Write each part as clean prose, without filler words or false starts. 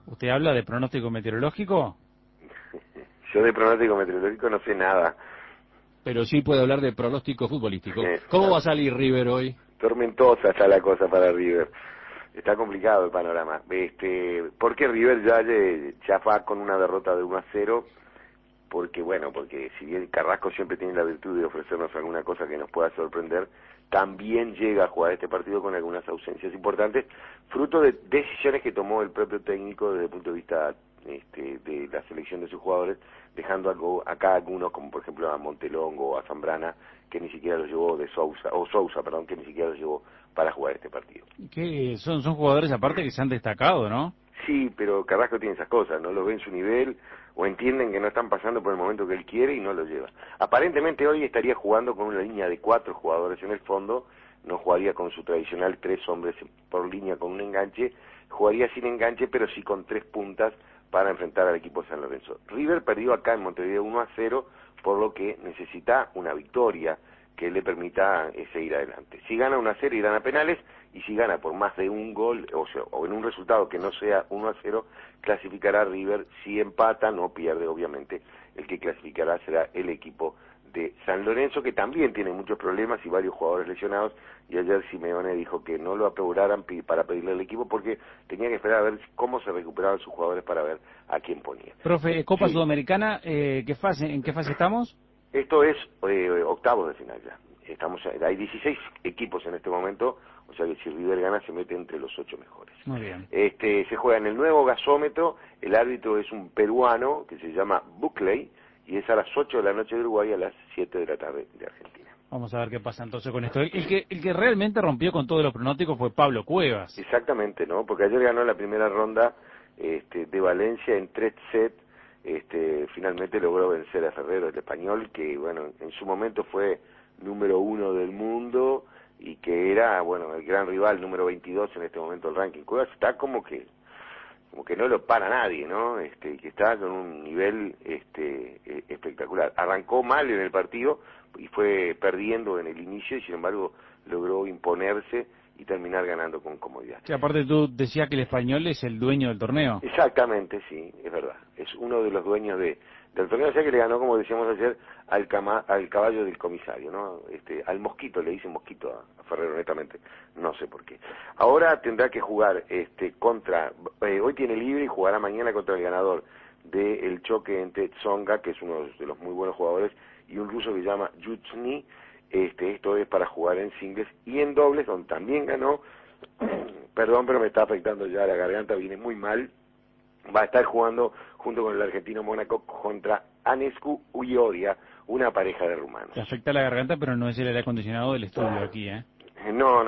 ¿Usted habla de pronóstico meteorológico? Yo de pronóstico meteorológico no sé nada. Pero sí puede hablar de pronóstico futbolístico. ¿Cómo va a salir River hoy? Tormentosa está la cosa para River. Está complicado el panorama. Porque River ya va con una derrota de 1-0, porque si bien Carrasco siempre tiene la virtud de ofrecernos alguna cosa que nos pueda sorprender, también llega a jugar este partido con algunas ausencias importantes, fruto de decisiones que tomó el propio técnico desde el punto de vista de la selección de sus jugadores, dejando acá algunos, como por ejemplo a Montelongo o a Zambrana, que ni siquiera los llevó Sousa, que ni siquiera los llevó para jugar este partido. Que son jugadores aparte que se han destacado, ¿no? Sí, pero Carrasco tiene esas cosas, no los ven su nivel o entienden que no están pasando por el momento que él quiere y no lo lleva. Aparentemente hoy estaría jugando con una línea de 4 jugadores en el fondo, no jugaría con su tradicional 3 hombres por línea con un enganche, jugaría sin enganche pero sí con 3 puntas para enfrentar al equipo de San Lorenzo. River perdió acá en Montevideo 1-0, por lo que necesita una victoria que le permita seguir adelante. Si gana 1-0 irán a penales, y si gana por más de un gol, o en un resultado que no sea 1-0, clasificará River. Si empata, no pierde obviamente, el que clasificará será el equipo de San Lorenzo, que también tiene muchos problemas y varios jugadores lesionados, y ayer Simeone dijo que no lo apuraran para pedirle al equipo porque tenía que esperar a ver cómo se recuperaban sus jugadores para ver a quién ponía. Profe, Copa Sí. Sudamericana, ¿en qué fase estamos? Esto es octavos de final ya. Hay 16 equipos en este momento, o sea que si River gana se mete entre los 8 mejores. Muy bien. Se juega en el nuevo gasómetro, el árbitro es un peruano que se llama Buckley, y es a las 8 de la noche de Uruguay, a las 7 de la tarde de Argentina. Vamos a ver qué pasa entonces con esto. El que realmente rompió con todos los pronósticos fue Pablo Cuevas. Exactamente, ¿no? Porque ayer ganó la primera ronda de Valencia en 3 sets. Finalmente logró vencer a Ferrero, el español, que bueno, en su momento fue número 1 del mundo y que era, bueno, el gran rival, número 22 en este momento del ranking. Cuevas está como que no lo para nadie, ¿no? Que está con un nivel espectacular. Arrancó mal en el partido y fue perdiendo en el inicio y sin embargo logró imponerse y terminar ganando con comodidad. Sí, aparte tú decías que el español es el dueño del torneo. Exactamente, sí, es verdad. Es uno de los dueños del torneo, o sea que le ganó, como decíamos ayer, al caballo del comisario, ¿no? Al mosquito, le dicen mosquito a Ferrero, netamente, no sé por qué. Ahora tendrá que jugar hoy tiene libre y jugará mañana contra el ganador del choque entre Tsonga, que es uno de los muy buenos jugadores, y un ruso que se llama Yuchny. Esto es para jugar en singles y en dobles, donde también ganó. Perdón, pero me está afectando ya la garganta, viene muy mal. Va a estar jugando junto con el argentino Mónaco contra Anescu Uyoria, una pareja de rumanos. Te afecta la garganta, pero no es el aire acondicionado del estudio aquí, ¿eh? No,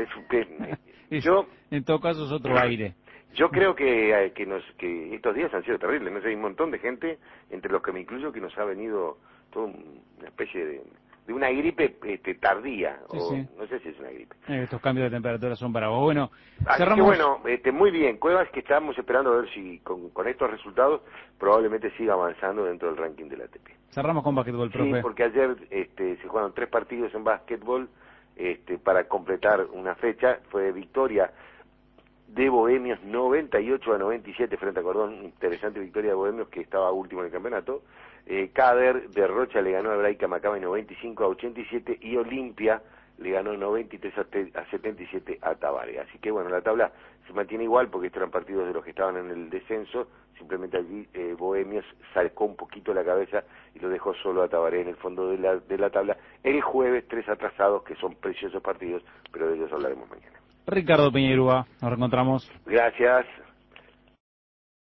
yo en todo caso es otro aire. Yo creo que estos días han sido terribles, no sé, hay un montón de gente, entre los que me incluyo, que nos ha venido toda una especie de una gripe tardía, Sí. No sé si es una gripe. Estos cambios de temperatura son para vos. Bueno, así cerramos... que bueno, muy bien, Cuevas, que estamos esperando a ver si con estos resultados probablemente siga avanzando dentro del ranking de la ATP. Cerramos con básquetbol, profe. Sí, porque ayer se jugaron 3 partidos en básquetbol para completar una fecha. Fue victoria de Bohemios 98-97 frente a Cordón, interesante victoria de Bohemios que estaba último en el campeonato. Cader de Rocha le ganó a Hebraica Maccabi 95-87 y Olimpia le ganó 93-77 a Tabaré. Así que bueno, la tabla se mantiene igual porque estos eran partidos de los que estaban en el descenso, simplemente allí Bohemios sacó un poquito la cabeza y lo dejó solo a Tabaré en el fondo de la tabla. El jueves 3 atrasados, que son preciosos partidos, pero de ellos hablaremos mañana. Ricardo Piñeirúa, nos reencontramos. Gracias.